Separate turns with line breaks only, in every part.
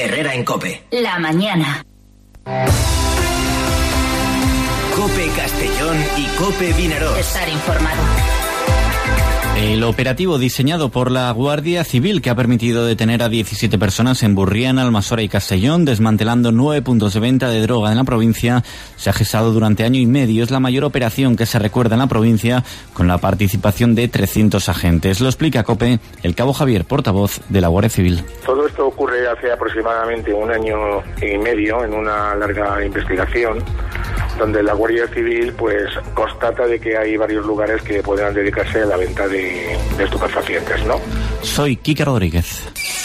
Herrera en COPE.
La mañana.
COPE Castellón y COPE Vinaròs.
Estar informado.
El operativo diseñado por la Guardia Civil, que ha permitido detener a 17 personas en Burriana, Almassora y Castellón, desmantelando 9 puntos de venta de droga en la provincia, se ha gestado durante año y medio. Es la mayor operación que se recuerda en la provincia, con la participación de 300 agentes. Lo explica COPE el cabo Javier, portavoz de la Guardia Civil.
Todo esto ocurre hace aproximadamente un año y medio, en una larga investigación, donde la Guardia Civil pues constata de que hay varios lugares que podrán dedicarse a la venta de estupefacientes, ¿no?
Soy Quique Rodríguez.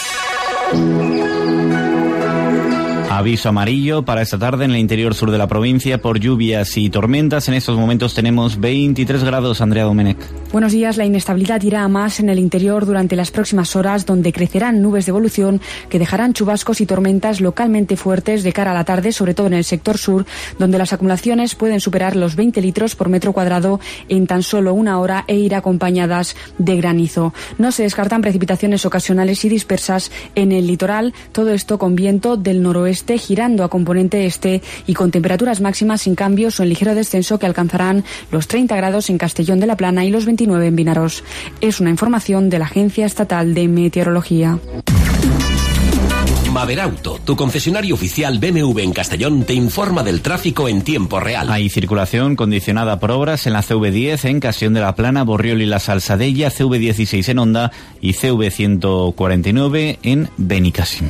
Aviso amarillo para esta tarde en el interior sur de la provincia por lluvias y tormentas. En estos momentos tenemos 23 grados. Andrea Domenech.
Buenos días. La inestabilidad irá a más en el interior durante las próximas horas, donde crecerán nubes de evolución que dejarán chubascos y tormentas localmente fuertes de cara a la tarde, sobre todo en el sector sur, donde las acumulaciones pueden superar los 20 litros por metro cuadrado en tan solo una hora e ir acompañadas de granizo. No se descartan precipitaciones ocasionales y dispersas en el litoral, todo esto con viento del noroeste girando a componente este y con temperaturas máximas sin cambios o en ligero descenso que alcanzarán los 30 grados en Castellón de la Plana y los 29 en Vinaròs. Es una información de la Agencia Estatal de Meteorología.
Maderauto, tu concesionario oficial BMW en Castellón, te informa del tráfico en tiempo real.
Hay circulación condicionada por obras en la CV10 en Castellón de la Plana, Borriol y la Salsadella, CV16 en Onda y CV149 en Benicàssim.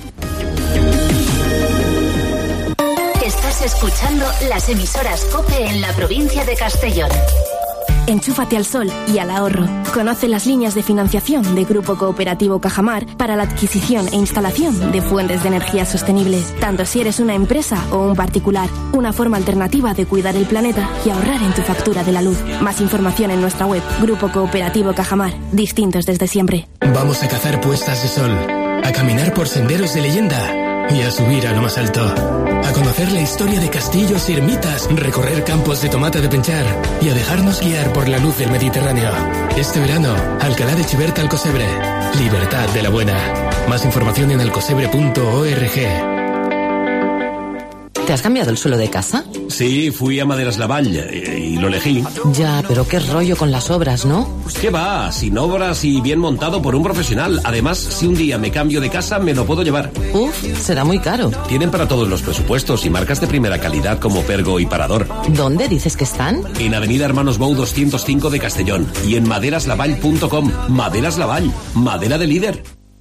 Estás escuchando las emisoras COPE en la provincia de Castellón.
Enchúfate al sol y al ahorro. Conoce las líneas de financiación de Grupo Cooperativo Cajamar para la adquisición e instalación de fuentes de energía sostenibles, tanto si eres una empresa o un particular. Una forma alternativa de cuidar el planeta y ahorrar en tu factura de la luz. Más información en nuestra web, Grupo Cooperativo Cajamar. Distintos desde siempre.
Vamos a cazar puestas de sol, a caminar por senderos de leyenda y a subir a lo más alto. A conocer la historia de castillos y ermitas, recorrer campos de tomate de penchar y a dejarnos guiar por la luz del Mediterráneo. Este verano, Alcalá de Xivert Alcocebre. Libertad de la buena. Más información en alcocebre.org.
¿Te has cambiado el suelo de casa?
Sí, fui a Maderas Lavall y lo elegí.
Ya, pero qué rollo con las obras, ¿no?
¿Qué va? Sin obras y bien montado por un profesional. Además, si un día me cambio de casa, me lo puedo llevar.
Uf, será muy caro.
Tienen para todos los presupuestos y marcas de primera calidad como Pergo y Parador.
¿Dónde dices que están?
En Avenida Hermanos Bou 205 de Castellón y en maderaslavall.com. Maderas Lavall, madera de líder.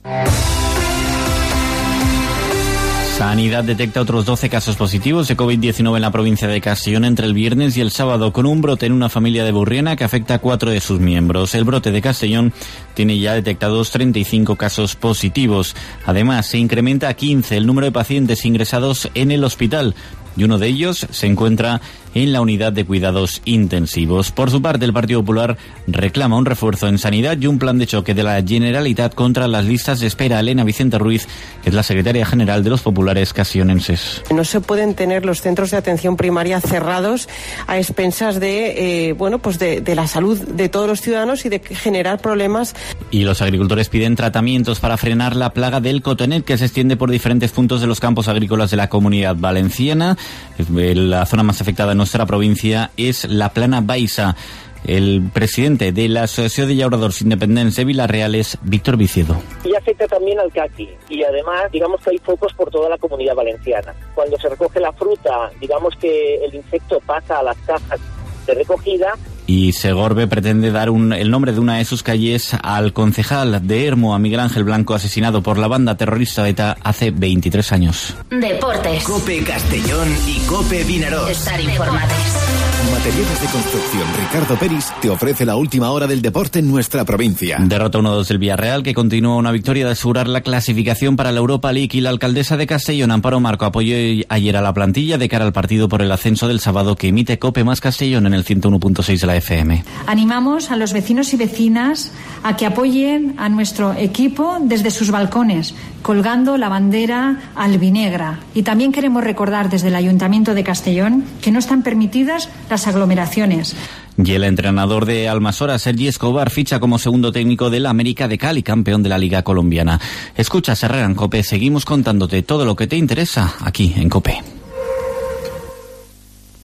Sanidad detecta otros 12 casos positivos de COVID-19 en la provincia de Castellón entre el viernes y el sábado, con un brote en una familia de Burriana que afecta a 4 de sus miembros. El brote de Castellón tiene ya detectados 35 casos positivos. Además, se incrementa a 15 el número de pacientes ingresados en el hospital, y uno de ellos se encuentra en la unidad de cuidados intensivos. Por su parte, el Partido Popular reclama un refuerzo en sanidad y un plan de choque de la Generalitat contra las listas de espera. Elena Vicente Ruiz, que es la secretaria general de los populares castellonenses.
No se pueden tener los centros de atención primaria cerrados a expensas de la salud de todos los ciudadanos y de generar problemas.
Y los agricultores piden tratamientos para frenar la plaga del cotonet, que se extiende por diferentes puntos de los campos agrícolas de la Comunidad Valenciana. La zona más afectada en nuestra provincia es la Plana Baixa. El presidente de la Asociación de Llauradors Independents de Vila-real es Víctor Viciedo.
Y afecta también al caqui. Y además, digamos que hay focos por toda la Comunidad Valenciana. Cuando se recoge la fruta, digamos que el insecto pasa a las cajas de recogida.
Y Segorbe pretende dar el nombre de una de sus calles al concejal de Hermo, a Miguel Ángel Blanco, asesinado por la banda terrorista ETA hace 23 años.
Deportes.
COPE Castellón y COPE Vinaròs.
Estar informados.
Materiales de construcción Ricardo Peris te ofrece la última hora del deporte en nuestra provincia.
Derrota 1-2 del Villarreal, que continúa una victoria de asegurar la clasificación para la Europa League, y la alcaldesa de Castellón, Amparo Marco, apoyó ayer a la plantilla de cara al partido por el ascenso del sábado que emite COPE más Castellón en el 101.6 de la FM.
Animamos a los vecinos y vecinas a que apoyen a nuestro equipo desde sus balcones, colgando la bandera albinegra. Y también queremos recordar desde el Ayuntamiento de Castellón que no están permitidas las aglomeraciones.
Y el entrenador de Almasora, Sergi Escobar, ficha como segundo técnico del América de Cali, campeón de la Liga Colombiana. Escucha Herrera en COPE, seguimos contándote todo lo que te interesa aquí en COPE.